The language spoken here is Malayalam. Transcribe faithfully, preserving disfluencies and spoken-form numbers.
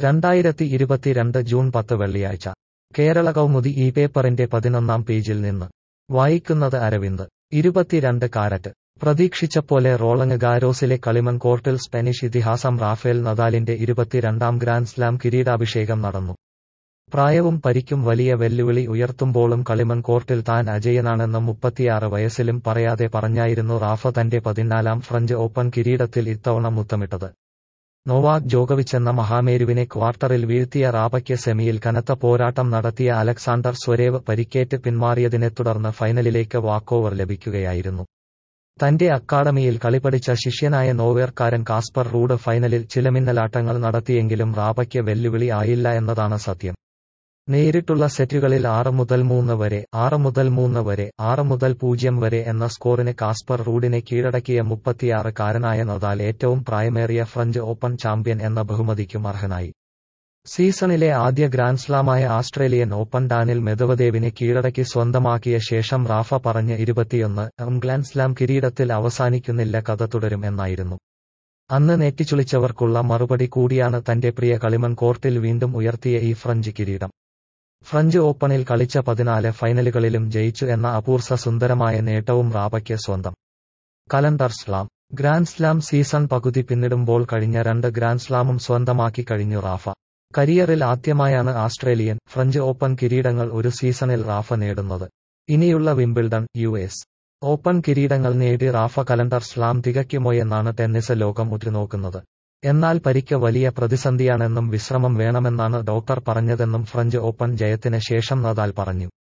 രണ്ടായിരത്തി ഇരുപത്തിരണ്ട് ജൂൺ പത്ത് വെള്ളിയാഴ്ച കേരള കൗമുദി ഈ പേപ്പറിന്റെ പതിനൊന്നാം പേജിൽ നിന്ന് വായിക്കുന്നത് അരവിന്ദ്. ഇരുപത്തിരണ്ട് കാരറ്റ് പ്രതീക്ഷിച്ചപ്പോലെ റോളങ് ഗാരോസിലെ കളിമൺ കോർട്ടിൽ സ്പാനിഷ് ഇതിഹാസം റാഫേൽ നദാലിന്റെ ഇരുപത്തിരണ്ടാം ഗ്രാൻഡ് സ്ലാം കിരീടാഭിഷേകം നടന്നു. പ്രായവും പരിക്കും വലിയ വെല്ലുവിളി ഉയർത്തുമ്പോഴും കളിമൺ കോർട്ടിൽ താൻ അജയ്യനാണെന്ന് മുപ്പത്തിയാറ് വയസ്സിലും പറയാതെ പറഞ്ഞായിരുന്നു റാഫ തന്റെ പതിനാലാം ഫ്രഞ്ച് ഓപ്പൺ കിരീടത്തിൽ ഇത്തവണ മുത്തമിട്ടത്. നോവാക് ജോകോവിച്ച് എന്ന മഹാമേരുവിനെ ക്വാർട്ടറിൽ വീഴ്ത്തിയ റാഫയ്ക്ക് സെമിയിൽ കനത്ത പോരാട്ടം നടത്തിയ അലക്സാണ്ടർ സ്വരേവ് പരിക്കേറ്റ് പിന്മാറിയതിനെ തുടർന്ന് ഫൈനലിലേക്ക് വാക്കോവർ ലഭിക്കുകയായിരുന്നു. തന്റെ അക്കാഡമിയിൽ കളിപഠിച്ച ശിഷ്യനായ നോർവേക്കാരൻ കാസ്പർ റൂഡ് ഫൈനലിൽ ചില മിന്നലാട്ടങ്ങൾ നടത്തിയെങ്കിലും റാഫയ്ക്ക് വെല്ലുവിളി ആയില്ല എന്നതാണ് സത്യം. നേരിട്ടുള്ള സെറ്റുകളിൽ ആറ് മുതൽ മൂന്ന് വരെ, ആറ് മുതൽ മൂന്ന് വരെ, ആറ് മുതൽ പൂജ്യം വരെ എന്ന സ്കോറിന് കാസ്പർ റൂഡിനെ കീഴടക്കിയ മുപ്പത്തിയാറ് കാരനായ നദാൽ ഏറ്റവും പ്രായമേറിയ ഫ്രഞ്ച് ഓപ്പൺ ചാമ്പ്യൻ എന്ന ബഹുമതിക്കും അർഹനായി. സീസണിലെ ആദ്യ ഗ്രാൻഡ്സ്ലാമായ ആസ്ട്രേലിയൻ ഓപ്പൺ ഡാനിൽ മെദ്വദേവിനെ കീഴടക്കി സ്വന്തമാക്കിയ ശേഷം റാഫ പറഞ്ഞ് ഇരുപത്തിയൊന്ന് ഗ്രാൻഡ്സ്ലാം കിരീടത്തിൽ അവസാനിക്കുന്നില്ല, കഥ തുടരും എന്നായിരുന്നു. അന്ന് നെറ്റിച്ചുളിച്ചവർക്കുള്ള മറുപടി കൂടിയാണ് തന്റെ പ്രിയ കളിമൺ കോർട്ടിൽ വീണ്ടും ഉയർത്തിയ ഈ ഫ്രഞ്ച് കിരീടം. ഫ്രഞ്ച് ഓപ്പണിൽ കളിച്ച പതിനാല് ഫൈനലുകളിലും ജയിച്ചു എന്ന അപൂർവ സുന്ദരമായ നേട്ടവും റാഫയ്ക്ക് സ്വന്തം. Calendar slam grand slam season പകുതി പിന്നിടുമ്പോൾ കഴിഞ്ഞ രണ്ട് ഗ്രാൻഡ് സ്ലാമും സ്വന്തമാക്കി കഴിഞ്ഞു റാഫ. കരിയറിൽ ആദ്യമായാണ് ആസ്ട്രേലിയൻ, ഫ്രഞ്ച് ഓപ്പൺ കിരീടങ്ങൾ ഒരു സീസണിൽ റാഫ നേടുന്നത്. ഇനിയുള്ള വിംബിൾഡൺ, യു എസ് ഓപ്പൺ കിരീടങ്ങൾ നേടി റാഫ കലണ്ടർ സ്ലാം തികയ്ക്കുമോയെന്നാണ് ടെന്നിസ് ലോകം ഉറ്റുനോക്കുന്നത്. എന്നാൽ പരിക്ക് വലിയ പ്രതിസന്ധിയാണെന്നും വിശ്രമം വേണമെന്നാണ് ഡോക്ടർ പറഞ്ഞതെന്നും ഫ്രഞ്ച് ഓപ്പൺ ജയത്തിന് ശേഷം നദാൽ പറഞ്ഞു.